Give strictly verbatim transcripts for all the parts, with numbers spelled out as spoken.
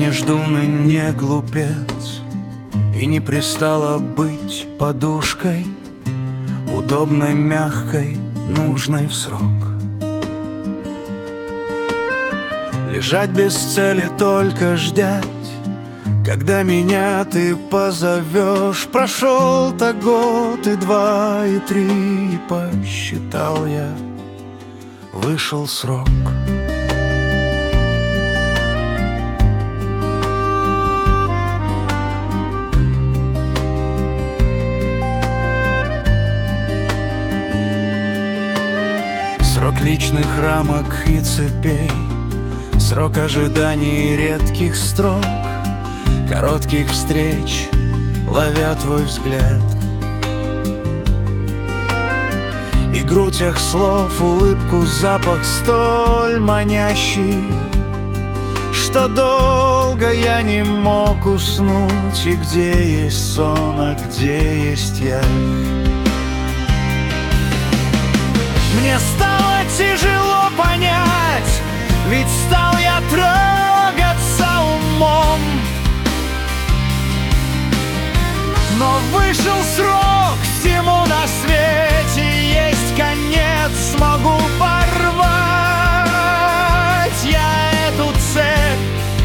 не ждун и не глупец, и не пристало быть подушкой, удобной, мягкой, нужной в срок. Лежать без цели, только ждать, когда меня ты позовешь. Прошел-то год и два, и три, и посчитал я, вышел срок. Срок личных рамок и цепей, срок ожиданий редких строк, коротких встреч, ловя твой взгляд. Игру тех слов, улыбку, запах столь манящий, что долго я не мог уснуть. И где есть сон, а где есть я? Мне стало тяжело понять, ведь стал я трогаться умом. Но вышел срок, всему на свете есть конец. Смогу порвать я эту цепь.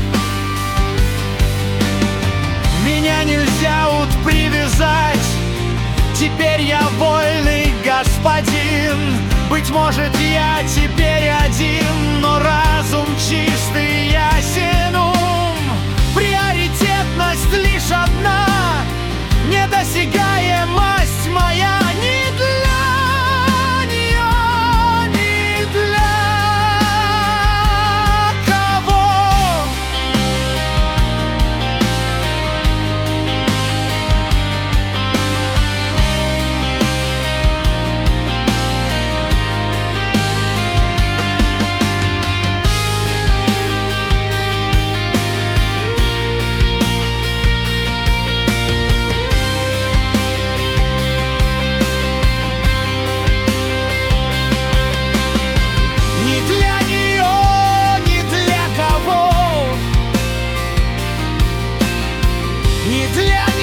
Меня нельзя вот привязать, теперь я вольный господин. Быть может, я теперь один, но разум чистый, ясен ум. Приоритетность лишь одна, недосягаемость моя не для нее, не для кого. Не для